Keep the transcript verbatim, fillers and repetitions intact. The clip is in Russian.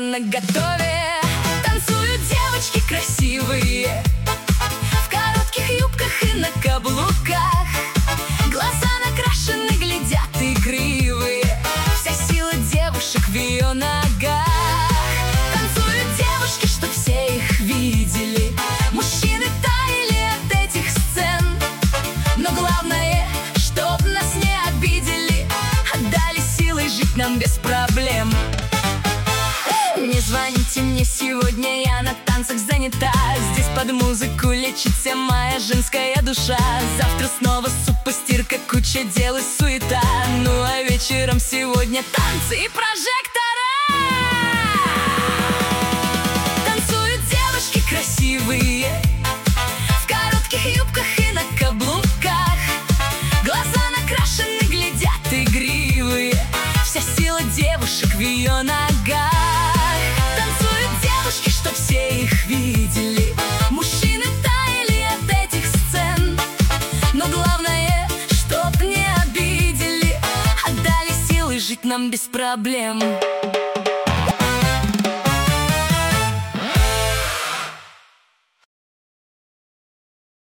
наготове. Танцуют девочки красивые в коротких юбках и на каблуках. Глаза накрашены, глядят игривые. Вся сила девушек в ее ногах. Танцуют девушки, чтоб все их видели. Мужчины таяли от этих сцен. Но главное, чтоб нас не обидели, отдали силой жить нам без проблем. Не звоните мне сегодня, я на танцах занята. Здесь под музыку лечится моя женская душа. Завтра снова суп-постирка, куча дел и суета. Ну а вечером сегодня танцы и прожектора. Танцуют девушки красивые в коротких юбках и на каблуках. Глаза накрашены, глядят игривые. Вся сила девушек в ее ногах. Чтоб все их видели. Мужчины таяли от этих сцен. Но главное, чтоб не обидели, отдали силы жить нам без проблем.